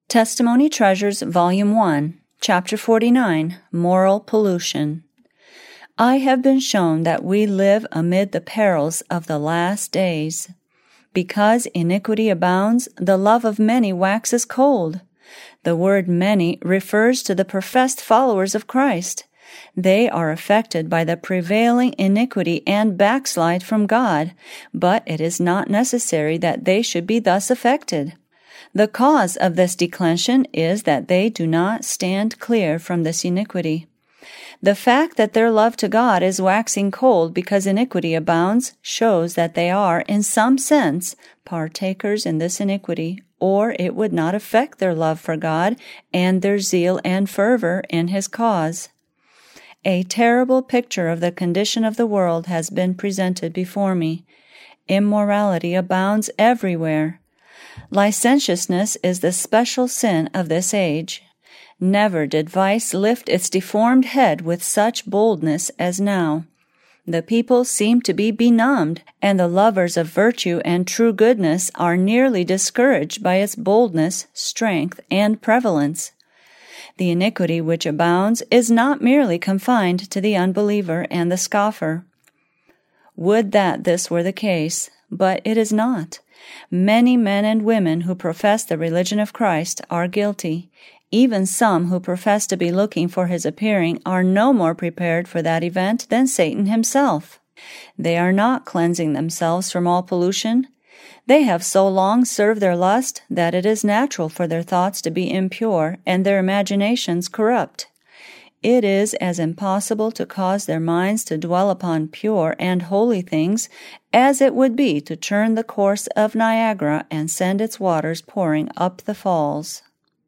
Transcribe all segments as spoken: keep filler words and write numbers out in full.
Testimony Treasures, Volume one, Chapter forty-nine, Moral Pollution. I have been shown that we live amid the perils of the last days. Because iniquity abounds, the love of many waxes cold. The word many refers to the professed followers of Christ. They are affected by the prevailing iniquity and backslide from God, but it is not necessary that they should be thus affected. The cause of this declension is that they do not stand clear from this iniquity. The fact that their love to God is waxing cold because iniquity abounds shows that they are, in some sense, partakers in this iniquity, or it would not affect their love for God and their zeal and fervor in His cause. A terrible picture of the condition of the world has been presented before me. Immorality abounds everywhere. Licentiousness is the special sin of this age. Never did vice lift its deformed head with such boldness as now. The people seem to be benumbed, and the lovers of virtue and true goodness are nearly discouraged by its boldness, strength, and prevalence. The iniquity which abounds is not merely confined to the unbeliever and the scoffer. Would that this were the case, but it is not. Many men and women who profess the religion of Christ are guilty. Even some who profess to be looking for His appearing are no more prepared for that event than Satan himself. They are not cleansing themselves from all pollution. They have so long served their lust that it is natural for their thoughts to be impure and their imaginations corrupt. It is as impossible to cause their minds to dwell upon pure and holy things as it would be to turn the course of Niagara and send its waters pouring up the falls.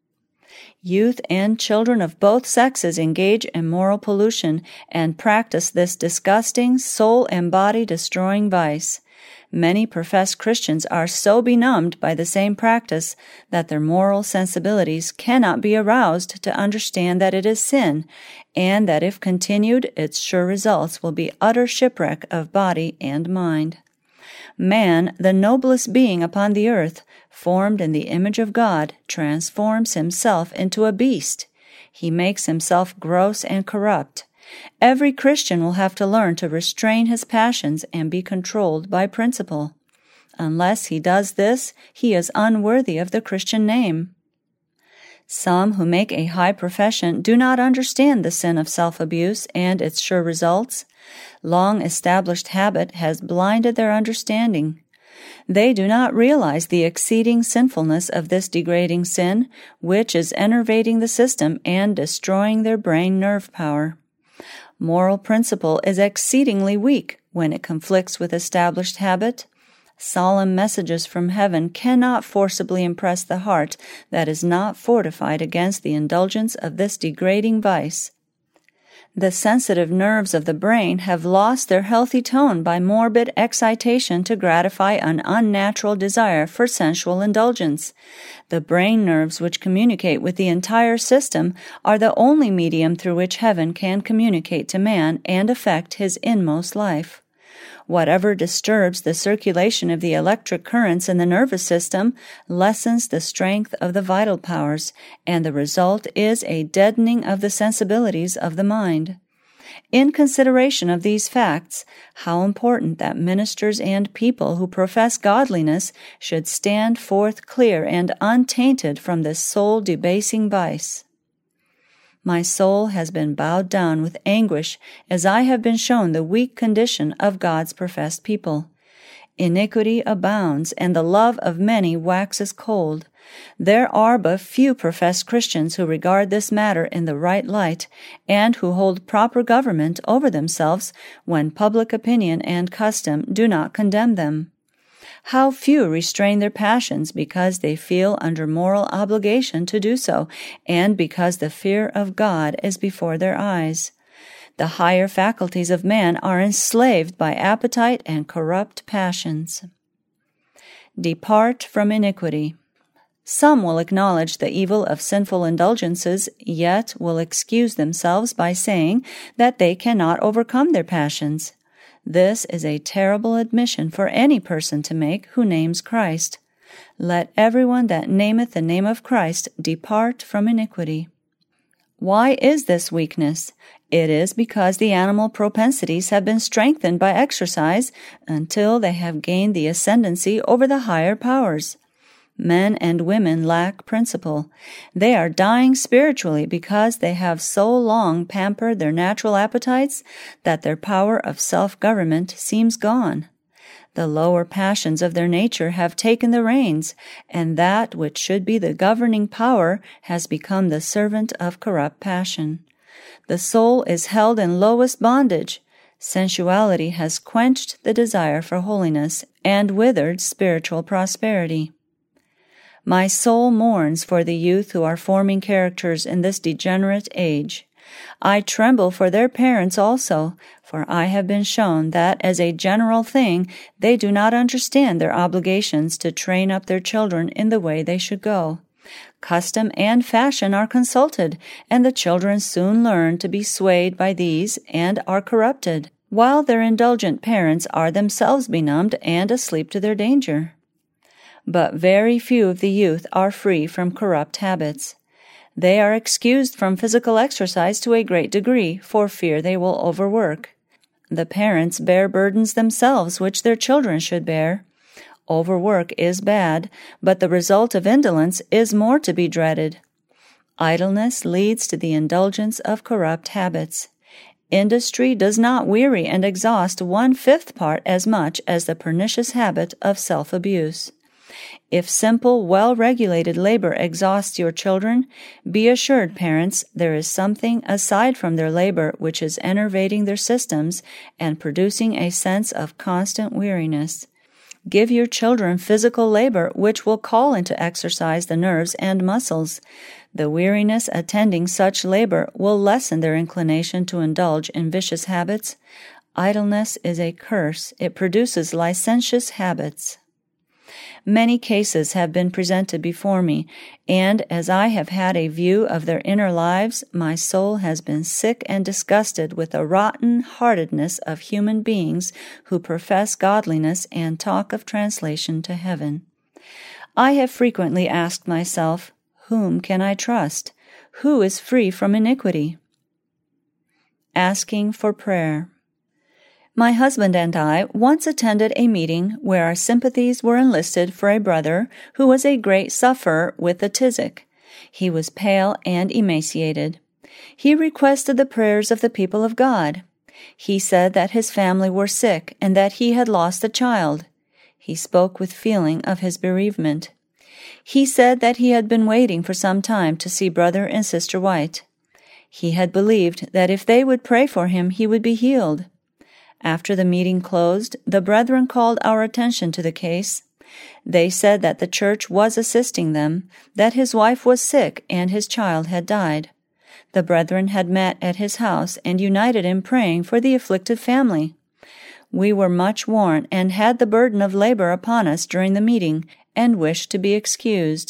Youth and children of both sexes engage in moral pollution and practice this disgusting, soul and body destroying vice. Many professed Christians are so benumbed by the same practice that their moral sensibilities cannot be aroused to understand that it is sin, and that if continued, its sure results will be utter shipwreck of body and mind. Man, the noblest being upon the earth, formed in the image of God, transforms himself into a beast. He makes himself gross and corrupt. Every Christian will have to learn to restrain his passions and be controlled by principle. Unless he does this, he is unworthy of the Christian name. Some who make a high profession do not understand the sin of self-abuse and its sure results. Long-established habit has blinded their understanding. They do not realize the exceeding sinfulness of this degrading sin, which is enervating the system and destroying their brain nerve power. Moral principle is exceedingly weak when it conflicts with established habit. Solemn messages from heaven cannot forcibly impress the heart that is not fortified against the indulgence of this degrading vice. The sensitive nerves of the brain have lost their healthy tone by morbid excitation to gratify an unnatural desire for sensual indulgence. The brain nerves which communicate with the entire system are the only medium through which heaven can communicate to man and affect his inmost life. Whatever disturbs the circulation of the electric currents in the nervous system lessens the strength of the vital powers, and the result is a deadening of the sensibilities of the mind. In consideration of these facts, how important that ministers and people who profess godliness should stand forth clear and untainted from this soul-debasing vice. My soul has been bowed down with anguish as I have been shown the weak condition of God's professed people. Iniquity abounds, and the love of many waxes cold. There are but few professed Christians who regard this matter in the right light, and who hold proper government over themselves when public opinion and custom do not condemn them. How few restrain their passions because they feel under moral obligation to do so, and because the fear of God is before their eyes. The higher faculties of man are enslaved by appetite and corrupt passions. Depart from iniquity. Some will acknowledge the evil of sinful indulgences, yet will excuse themselves by saying that they cannot overcome their passions. This is a terrible admission for any person to make who names Christ. Let everyone that nameth the name of Christ depart from iniquity. Why is this weakness? It is because the animal propensities have been strengthened by exercise until they have gained the ascendancy over the higher powers. Men and women lack principle. They are dying spiritually because they have so long pampered their natural appetites that their power of self-government seems gone. The lower passions of their nature have taken the reins, and that which should be the governing power has become the servant of corrupt passion. The soul is held in lowest bondage. Sensuality has quenched the desire for holiness and withered spiritual prosperity. My soul mourns for the youth who are forming characters in this degenerate age. I tremble for their parents also, for I have been shown that as a general thing they do not understand their obligations to train up their children in the way they should go. Custom and fashion are consulted, and the children soon learn to be swayed by these and are corrupted, while their indulgent parents are themselves benumbed and asleep to their danger. But very few of the youth are free from corrupt habits. They are excused from physical exercise to a great degree for fear they will overwork. The parents bear burdens themselves which their children should bear. Overwork is bad, but the result of indolence is more to be dreaded. Idleness leads to the indulgence of corrupt habits. Industry does not weary and exhaust one-fifth part as much as the pernicious habit of self-abuse. If simple, well-regulated labor exhausts your children, be assured, parents, there is something aside from their labor which is enervating their systems and producing a sense of constant weariness. Give your children physical labor which will call into exercise the nerves and muscles. The weariness attending such labor will lessen their inclination to indulge in vicious habits. Idleness is a curse. It produces licentious habits. Many cases have been presented before me, and as I have had a view of their inner lives, my soul has been sick and disgusted with the rotten heartedness of human beings who profess godliness and talk of translation to heaven. I have frequently asked myself, whom can I trust? Who is free from iniquity? Asking for prayer. My husband and I once attended a meeting where our sympathies were enlisted for a brother who was a great sufferer with the tisic. He was pale and emaciated. He requested the prayers of the people of God. He said that his family were sick and that he had lost a child. He spoke with feeling of his bereavement. He said that he had been waiting for some time to see Brother and Sister White. He had believed that if they would pray for him, he would be healed. After the meeting closed, the brethren called our attention to the case. They said that the church was assisting them, that his wife was sick and his child had died. The brethren had met at his house and united in praying for the afflicted family. We were much worn and had the burden of labor upon us during the meeting, and wished to be excused.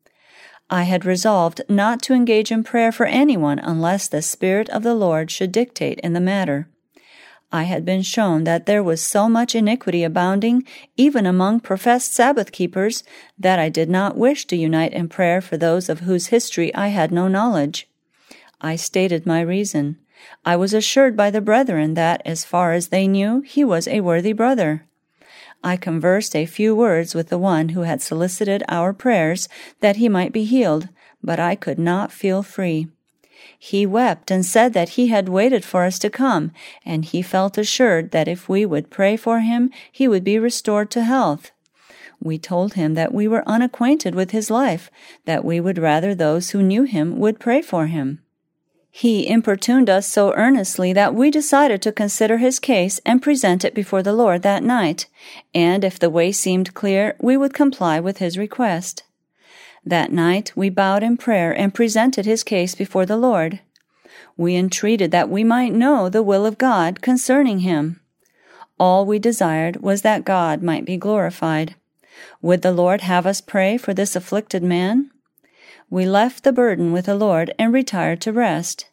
I had resolved not to engage in prayer for anyone unless the Spirit of the Lord should dictate in the matter. I had been shown that there was so much iniquity abounding, even among professed Sabbath-keepers, that I did not wish to unite in prayer for those of whose history I had no knowledge. I stated my reason. I was assured by the brethren that, as far as they knew, he was a worthy brother. I conversed a few words with the one who had solicited our prayers that he might be healed, but I could not feel free. He wept and said that he had waited for us to come, and he felt assured that if we would pray for him, he would be restored to health. We told him that we were unacquainted with his life, that we would rather those who knew him would pray for him. He importuned us so earnestly that we decided to consider his case and present it before the Lord that night, and if the way seemed clear, we would comply with his request. That night we bowed in prayer and presented his case before the Lord. We entreated that we might know the will of God concerning him. All we desired was that God might be glorified. Would the Lord have us pray for this afflicted man? We left the burden with the Lord and retired to rest.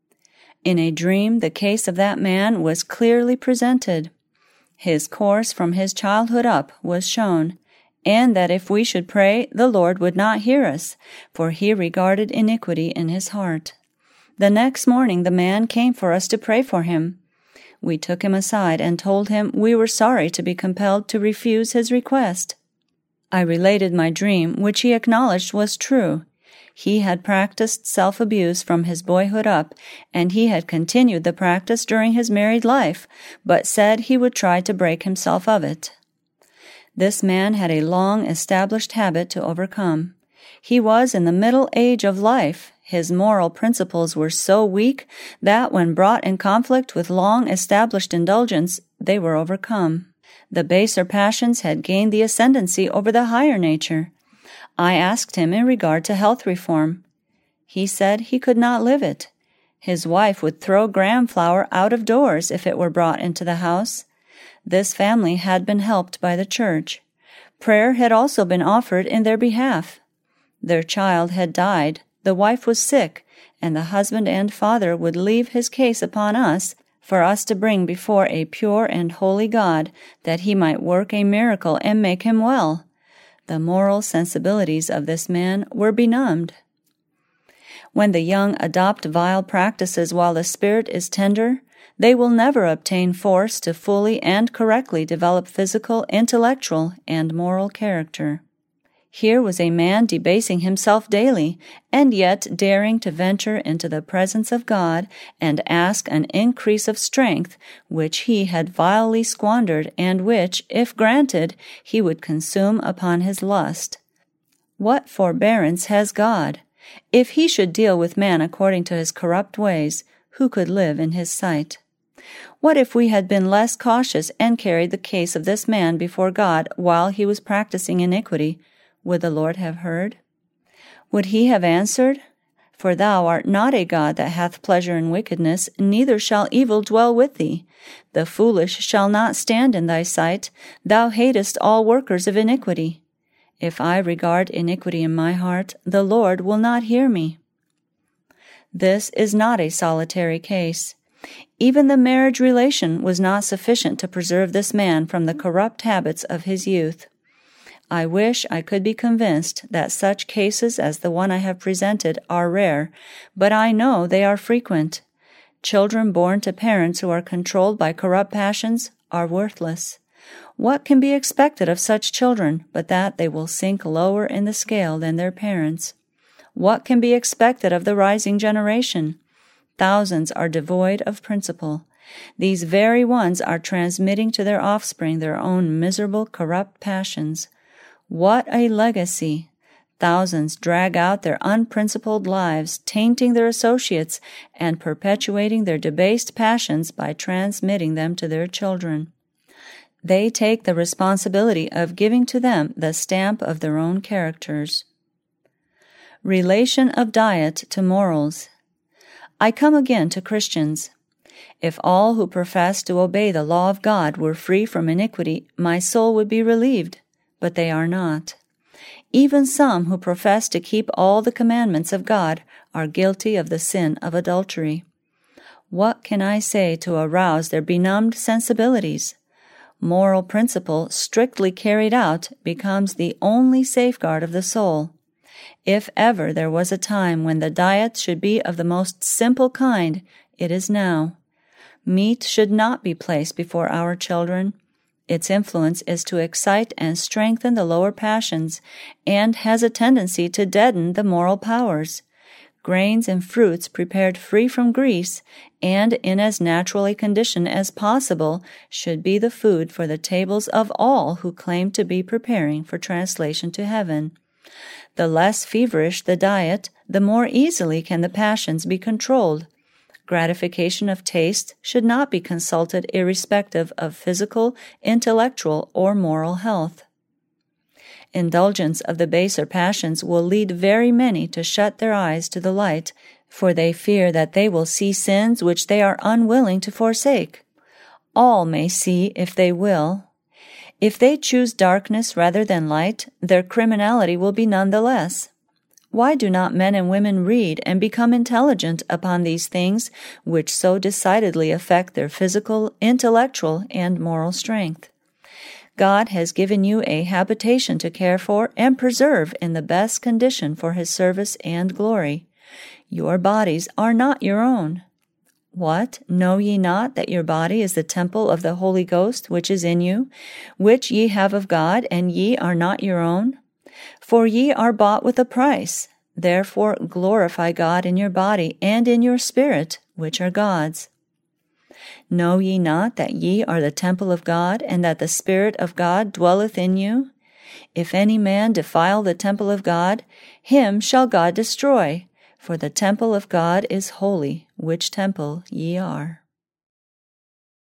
In a dream, the case of that man was clearly presented. His course from his childhood up was shown, and that if we should pray, the Lord would not hear us, for he regarded iniquity in his heart. The next morning the man came for us to pray for him. We took him aside and told him we were sorry to be compelled to refuse his request. I related my dream, which he acknowledged was true. He had practiced self-abuse from his boyhood up, and he had continued the practice during his married life, but said he would try to break himself of it. This man had a long-established habit to overcome. He was in the middle age of life. His moral principles were so weak that when brought in conflict with long-established indulgence, they were overcome. The baser passions had gained the ascendancy over the higher nature. I asked him in regard to health reform. He said he could not live it. His wife would throw graham flour out of doors if it were brought into the house. This family had been helped by the church. Prayer had also been offered in their behalf. Their child had died, the wife was sick, and the husband and father would leave his case upon us for us to bring before a pure and holy God, that he might work a miracle and make him well. The moral sensibilities of this man were benumbed. When the young adopt vile practices while the spirit is tender, they will never obtain force to fully and correctly develop physical, intellectual, and moral character. Here was a man debasing himself daily, and yet daring to venture into the presence of God and ask an increase of strength, which he had vilely squandered, and which, if granted, he would consume upon his lust. What forbearance has God? If he should deal with man according to his corrupt ways, who could live in his sight? What if we had been less cautious and carried the case of this man before God while he was practicing iniquity? Would the Lord have heard? Would he have answered? For thou art not a God that hath pleasure in wickedness, neither shall evil dwell with thee. The foolish shall not stand in thy sight. Thou hatest all workers of iniquity. If I regard iniquity in my heart, the Lord will not hear me. This is not a solitary case. Even the marriage relation was not sufficient to preserve this man from the corrupt habits of his youth. I wish I could be convinced that such cases as the one I have presented are rare, but I know they are frequent. Children born to parents who are controlled by corrupt passions are worthless. What can be expected of such children but that they will sink lower in the scale than their parents? What can be expected of the rising generation? Thousands are devoid of principle. These very ones are transmitting to their offspring their own miserable, corrupt passions. What a legacy! Thousands drag out their unprincipled lives, tainting their associates and perpetuating their debased passions by transmitting them to their children. They take the responsibility of giving to them the stamp of their own characters. Relation of diet to morals. I come again to Christians. If all who profess to obey the law of God were free from iniquity, my soul would be relieved. But they are not. Even some who profess to keep all the commandments of God are guilty of the sin of adultery. What can I say to arouse their benumbed sensibilities? Moral principle, strictly carried out, becomes the only safeguard of the soul. If ever there was a time when the diet should be of the most simple kind, it is now. Meat should not be placed before our children. Its influence is to excite and strengthen the lower passions, and has a tendency to deaden the moral powers. Grains and fruits prepared free from grease, and in as natural a condition as possible, should be the food for the tables of all who claim to be preparing for translation to heaven. The less feverish the diet, the more easily can the passions be controlled. Gratification of taste should not be consulted irrespective of physical, intellectual, or moral health. Indulgence of the baser passions will lead very many to shut their eyes to the light, for they fear that they will see sins which they are unwilling to forsake. All may see if they will. If they choose darkness rather than light, their criminality will be none the less. Why do not men and women read and become intelligent upon these things which so decidedly affect their physical, intellectual, and moral strength? God has given you a habitation to care for and preserve in the best condition for His service and glory. Your bodies are not your own. What? Know ye not that your body is the temple of the Holy Ghost which is in you, which ye have of God, and ye are not your own? For ye are bought with a price. Therefore glorify God in your body and in your spirit, which are God's. Know ye not that ye are the temple of God, and that the Spirit of God dwelleth in you? If any man defile the temple of God, him shall God destroy, for the temple of God is holy, which temple ye are.